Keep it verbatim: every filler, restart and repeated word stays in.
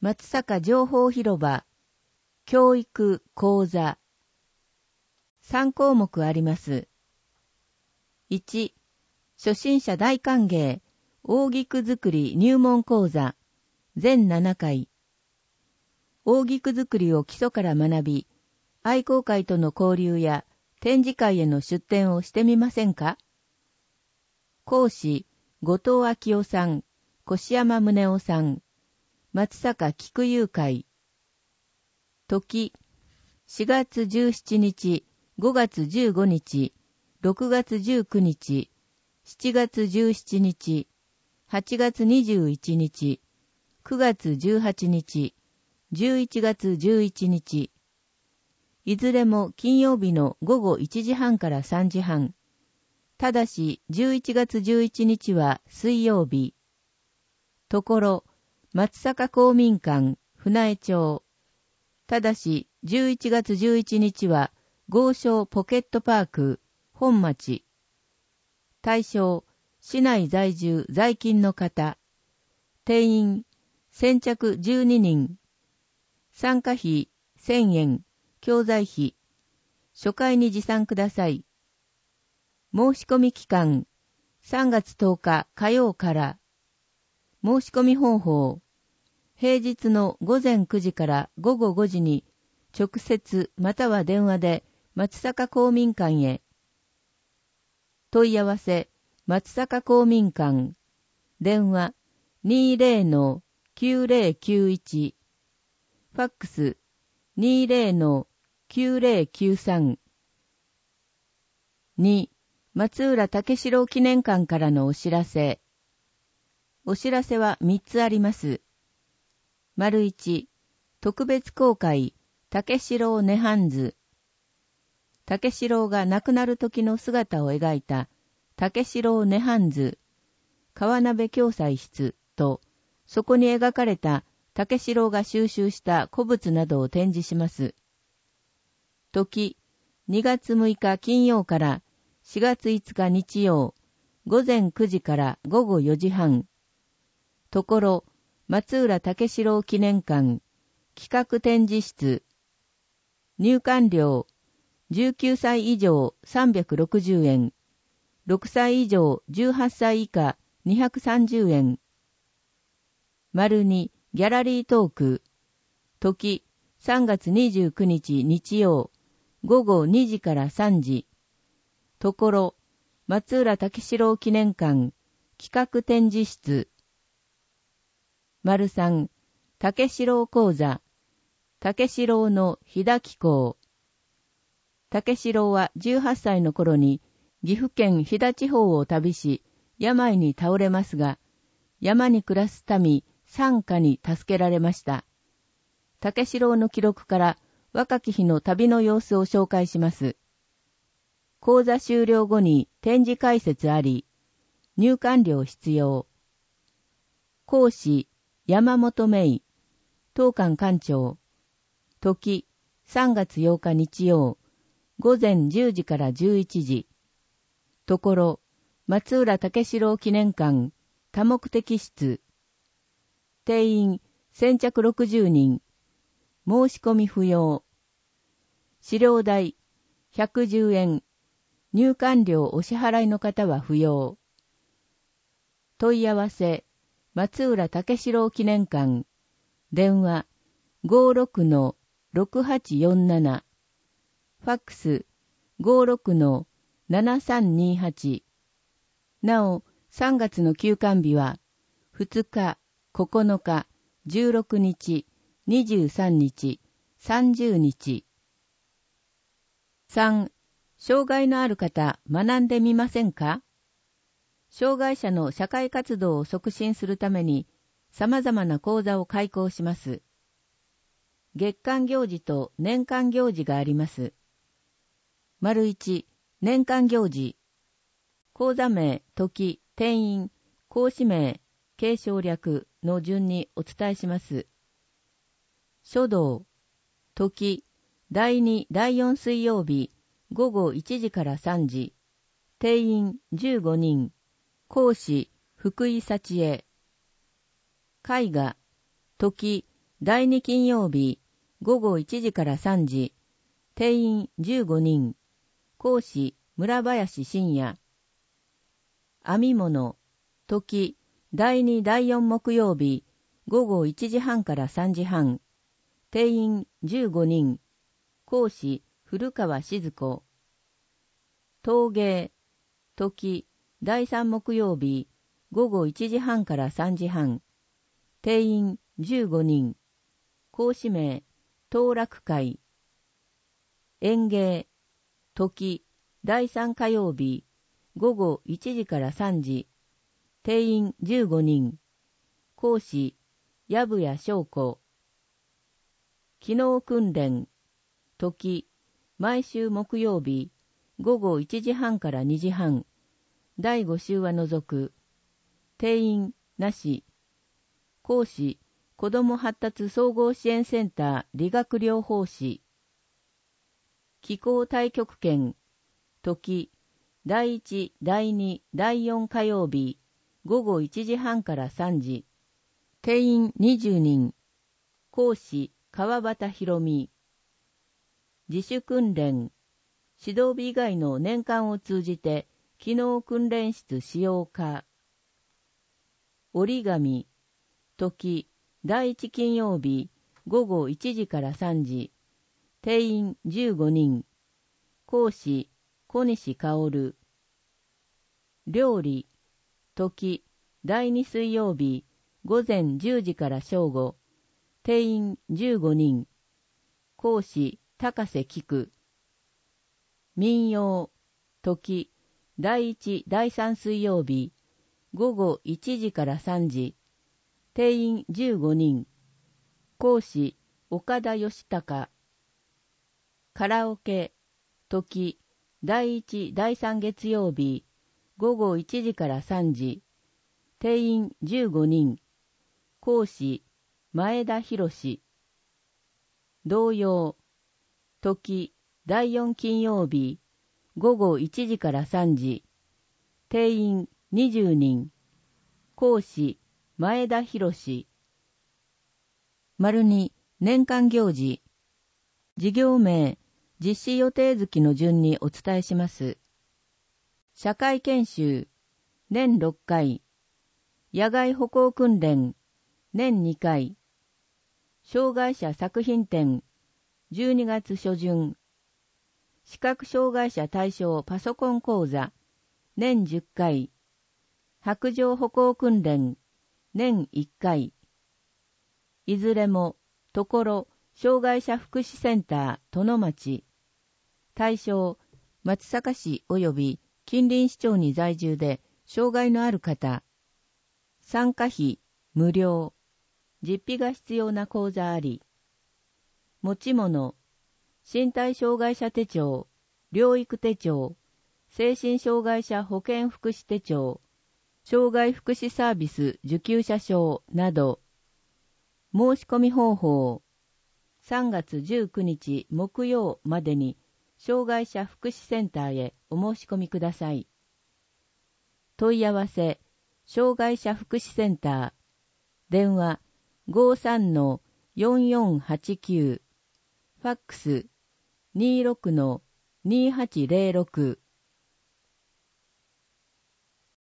松阪情報広場、教育講座。さん項目あります。いち、初心者大歓迎、扇菊作り入門講座、全ななかい。扇菊作りを基礎から学び、愛好会との交流や展示会への出展をしてみませんか？講師、後藤昭夫さん、越山宗夫さん、松阪菊友会。時、しがつじゅうしちにち、ごがつじゅうごにち、ろくがつじゅうくにち、しちがつじゅうしちにち、はちがつにじゅういちにち、くがつじゅうはちにち、じゅういちがつじゅういちにち。いずれも金曜日のごごいちじはんからさんじはん。ただしじゅういちがつじゅういちにちは水曜日。ところ、松阪公民館、船江町。ただし、じゅういちがつじゅういちにちは、豪商ポケットパーク、本町。対象、市内在住在勤の方。定員、先着じゅうににん。参加費、せんえん、教材費。初回に持参ください。申し込み期間、さんがつとおか火曜から。申し込み方法、平日のごぜんくじからごごごじに直接または電話で松阪公民館へ。問い合わせ、松阪公民館。電話 にじゅうのきゅうぜろきゅういち。ファックス にじゅうのきゅうぜろきゅうさん。に、松浦武四郎記念館からのお知らせ。お知らせはみっつあります。丸いち、特別公開、武四郎涅槃図。武四郎が亡くなる時の姿を描いた、武四郎涅槃図、川鍋共祭室と、そこに描かれた武四郎が収集した古物などを展示します。時、にがつむいか金曜からしがついつか日曜、ごぜんくじからごごよじはん。ところ、松浦武四郎記念館、企画展示室。入館料、じゅうきゅうさい以上さんびゃくろくじゅうえん、ろくさい以上じゅうはっさい以下にひゃくさんじゅうえん。丸に、ギャラリートーク。時、さんがつにじゅうくにち日曜、ごごにじからさんじ。ところ、松浦武四郎記念館、企画展示室。丸さん、武四郎講座、武四郎の飛騨紀行。武四郎はじゅうはっさいの頃に岐阜県飛騨地方を旅し、病に倒れますが、山に暮らす民、三家に助けられました。武四郎の記録から若き日の旅の様子を紹介します。講座終了後に展示解説あり、入館料必要。講師、山本芽衣、当館館長。時、さんがつようか日曜、ごぜんじゅうじからじゅういちじ。ところ、松浦武四郎記念館、多目的室。定員、先着ろくじゅうにん。申し込み不要。資料代、ひゃくじゅうえん。入館料お支払いの方は不要。問い合わせ、松浦武四郎記念館。電話、ごろくのろくはちよんなな。ファックス、ごろくのななさんにはち。なお、さんがつの休館日は、ふつか、ここのか、じゅうろくにち、にじゅうさんにち、さんじゅうにち。さん、障害のある方、学んでみませんか？障害者の社会活動を促進するために、様々な講座を開講します。月間行事と年間行事があります。丸いち、年間行事。講座名、時、定員、講師名、継承略の順にお伝えします。書道、時、だいに、だいよん水曜日、ごごいちじからさんじ。定員じゅうごにん。講師、福井幸恵。絵画、時、 だいに金曜日、午後いちじからさんじ、定員じゅうごにん、講師村林信也。編み物、時、だいにだいよん木曜日、午後いちじはんからさんじはん、定員じゅうごにん、講師古川静子。陶芸、時、だいさん木曜日、午後いちじはんからさんじはん、定員じゅうごにん、講師名、当落会。演芸、時、だいさん火曜日、午後いちじからさんじ、定員じゅうごにん、講師、矢部谷翔子。機能訓練、時、毎週木曜日、午後いちじはんからにじはん、だいご週は除く、定員なし、講師、子ども発達総合支援センター理学療法士。気候太極拳、時、だいいち、だいに、だいよん火曜日、午後いちじはんからさんじ、定員にじゅうにん、講師、川端博美。自主訓練、指導日以外の年間を通じて、機能訓練室使用化。折り紙、時、だいいち金曜日、午後いちじからさんじ、定員じゅうごにん、講師、小西薫。料理、時、だいに水曜日、午前じゅうじから正午、定員じゅうごにん、講師、高瀬菊。民謡、時、だいいち、だいさん水曜日、午後いちじからさんじ、定員じゅうごにん、講師、岡田義孝。カラオケ、時、だいいち、だいさん月曜日、午後いちじからさんじ、定員じゅうごにん、講師、前田博。童謡、時、だいよん金曜日、午後いちじからさんじ、定員にじゅうにん、講師、前田博。丸に、年間行事。事業名、実施予定月の順にお伝えします。社会研修、年ろっかい。野外歩行訓練、年にかい。障害者作品展、じゅうにがつ初旬。視覚障害者対象パソコン講座、年じゅっかい。白状歩行訓練、年いっかい。いずれも、ところ、障害者福祉センター、殿町。対象、松阪市及び近隣市町に在住で、障害のある方。参加費、無料。実費が必要な講座あり。持ち物、身体障害者手帳、療育手帳、精神障害者保健福祉手帳、障害福祉サービス受給者証など。申し込み方法、さんがつじゅうくにち木曜までに障害者福祉センターへお申し込みください。問い合わせ、障害者福祉センター、電話 ごじゅうさんのよんよんはちきゅう、ファックス にじゅうろくのにじゅうはちゼロろく。